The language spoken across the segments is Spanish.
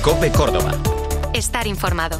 COPE Córdoba. Estar informado.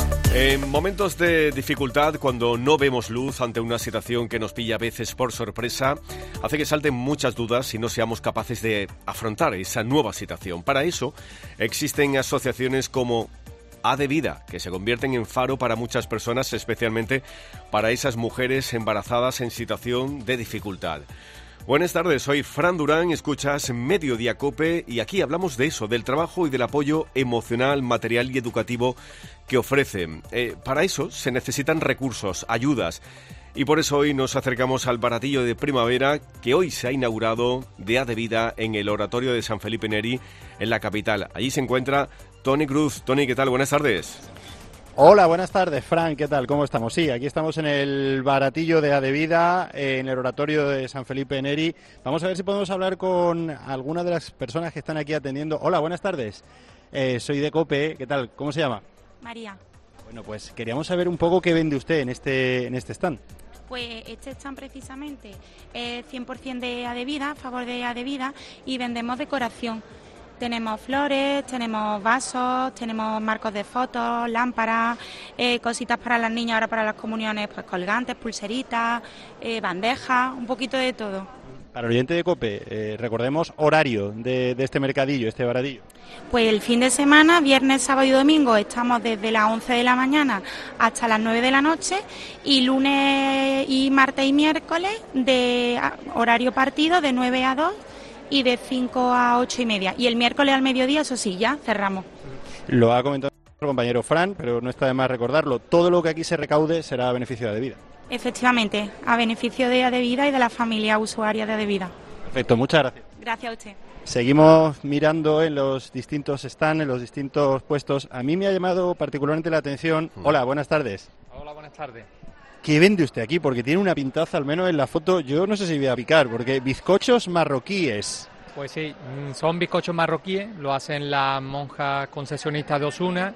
En momentos de dificultad, cuando no vemos luz ante una situación que nos pilla a veces por sorpresa, hace que salten muchas dudas y no seamos capaces de afrontar esa nueva situación. Para eso existen asociaciones como ADEVIDA, que se convierten en faro para muchas personas, especialmente para esas mujeres embarazadas en situación de dificultad. Buenas tardes, soy Fran Durán, escuchas Mediodía COPE y aquí hablamos de eso, del trabajo y del apoyo emocional, material y educativo que ofrecen. Para eso se necesitan recursos, ayudas, y por eso hoy nos acercamos al baratillo de primavera que hoy se ha inaugurado de ADEVIDA en el Oratorio de San Felipe Neri, en la capital. Allí se encuentra Toni Cruz. Toni, ¿qué tal? Buenas tardes. Hola, buenas tardes, Fran, ¿qué tal? ¿Cómo estamos? Sí, aquí estamos en el baratillo de ADEVIDA, en el Oratorio de San Felipe Neri. Vamos a ver si podemos hablar con alguna de las personas que están aquí atendiendo. Hola, buenas tardes. Soy de COPE, ¿qué tal? ¿Cómo se llama? María. Bueno, pues queríamos saber un poco qué vende usted en este stand. Pues este stand precisamente es 100% de ADEVIDA, a favor de ADEVIDA, y vendemos decoración. Tenemos flores, tenemos vasos, tenemos marcos de fotos, lámparas, cositas para las niñas ahora para las comuniones, pues colgantes, pulseritas, bandejas, un poquito de todo. Para el oyente de COPE, recordemos horario de este mercadillo, este baratillo. Pues el fin de semana, viernes, sábado y domingo, estamos desde las 11 de la mañana hasta las 9 de la noche, y lunes y martes y miércoles de horario partido de 9 a 2 y de 5 a 8 y media. Y el miércoles al mediodía, eso sí, ya cerramos. Lo ha comentado nuestro compañero Fran, pero no está de más recordarlo. Todo lo que aquí se recaude será a beneficio de ADEVIDA. Efectivamente, a beneficio de ADEVIDA y de la familia usuaria de ADEVIDA. Perfecto, muchas gracias. Gracias a usted. Seguimos mirando en los distintos stands, en los distintos puestos. A mí me ha llamado particularmente la atención. Hola, buenas tardes. Hola, buenas tardes. ¿Qué vende usted aquí? Porque tiene una pintaza, al menos en la foto, yo no sé si voy a picar, porque bizcochos marroquíes. Pues sí, son bizcochos marroquíes, lo hacen las monjas concesionistas de Osuna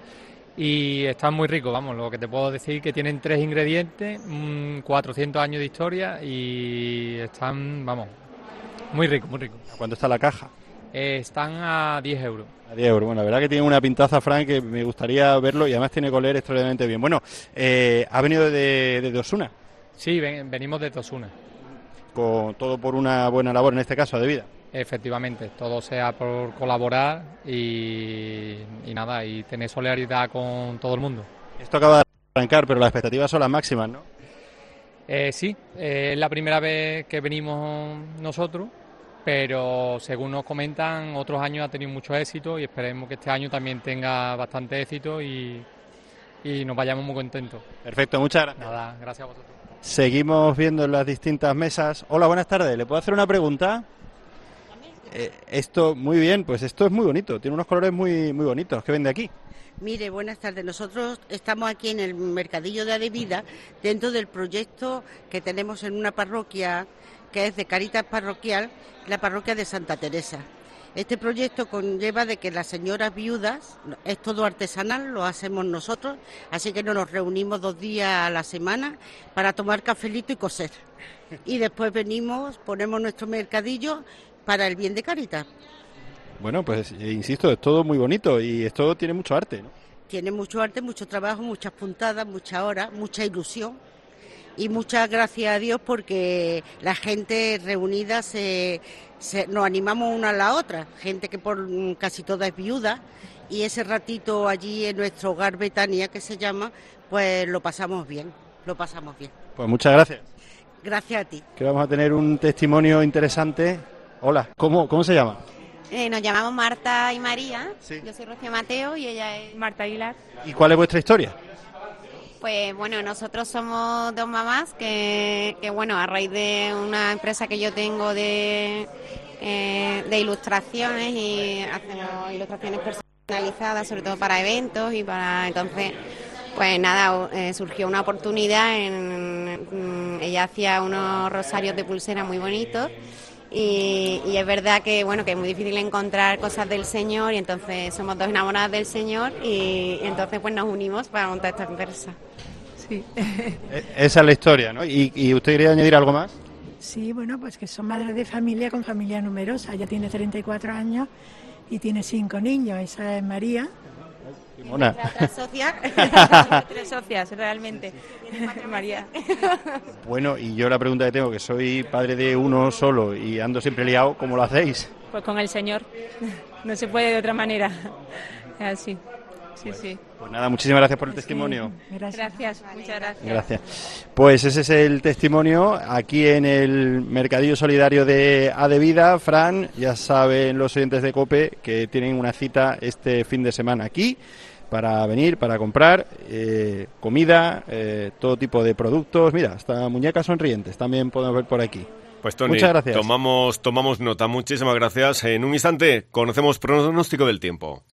y están muy ricos, vamos, lo que te puedo decir que tienen 3 ingredientes, 400 años de historia y están, vamos, muy ricos, muy ricos. ¿A cuánto está la caja? Están a 10 euros. A 10 euros. Bueno, la verdad que tiene una pintaza, Fran, que me gustaría verlo y además tiene que oler extraordinariamente bien. Bueno, ¿ha venido de Osuna? Sí, venimos de Osuna. Todo por una buena labor, en este caso, ADEVIDA. Efectivamente, todo sea por colaborar y nada, y tener solidaridad con todo el mundo. Esto acaba de arrancar, pero las expectativas son las máximas, ¿no? Sí, es la primera vez que venimos nosotros, pero según nos comentan, otros años ha tenido mucho éxito y esperemos que este año también tenga bastante éxito y nos vayamos muy contentos. Perfecto, muchas gracias. Nada, gracias a vosotros. Seguimos viendo en las distintas mesas. Hola, buenas tardes. ¿Le puedo hacer una pregunta? Esto, muy bien, pues esto es muy bonito. Tiene unos colores muy, muy bonitos. ¿Qué vende aquí? Mire, buenas tardes. Nosotros estamos aquí en el mercadillo de ADEVIDA dentro del proyecto que tenemos en una parroquia que es de Caritas Parroquial, la parroquia de Santa Teresa. Este proyecto conlleva de que las señoras viudas, es todo artesanal, lo hacemos nosotros, así que nos reunimos 2 días a la semana para tomar cafelito y coser. Y después venimos, ponemos nuestro mercadillo para el bien de Caritas. Bueno, pues insisto, es todo muy bonito y esto tiene mucho arte, ¿no? Tiene mucho arte, mucho trabajo, muchas puntadas, muchas horas, mucha ilusión. Y muchas gracias a Dios porque la gente reunida nos animamos una a la otra, gente que por casi toda es viuda, y ese ratito allí en nuestro hogar Betania, que se llama, pues lo pasamos bien. Pues muchas gracias. Gracias a ti. Que vamos a tener un testimonio interesante. Hola, ¿cómo se llama? Nos llamamos Marta y María. Sí. Yo soy Rocío Mateo y ella es Marta Aguilar. ¿Y cuál es vuestra historia? Pues bueno, nosotros somos 2 mamás que bueno, a raíz de una empresa que yo tengo de ilustraciones y hacemos ilustraciones personalizadas, sobre todo para eventos y para entonces, pues nada, surgió una oportunidad. Ella hacía unos rosarios de pulsera muy bonitos. Y es verdad que bueno, que es muy difícil encontrar cosas del Señor y entonces somos 2 enamoradas del Señor y entonces pues nos unimos para montar esta empresa. Sí. Esa es la historia, ¿no? ¿Y usted quería añadir algo más? Sí, bueno, pues que son madres de familia con familia numerosa. Ella tiene 34 años y tiene 5 niños. Esa es María Mona. Tres socias, tres socias realmente. María. Bueno, y yo la pregunta que tengo, que soy padre de uno solo y ando siempre liado, ¿cómo lo hacéis? Pues con el Señor, no se puede de otra manera. Es así. Sí, sí. Pues nada, muchísimas gracias por el testimonio. Gracias, muchas gracias. Gracias. Pues ese es el testimonio aquí en el Mercadillo Solidario de Adevida. Fran, ya saben los oyentes de COPE que tienen una cita este fin de semana aquí para venir, para comprar comida, todo tipo de productos. Mira, hasta muñecas sonrientes también podemos ver por aquí. Pues Tony, muchas gracias. Tomamos nota. Muchísimas gracias. En un instante conocemos pronóstico del tiempo.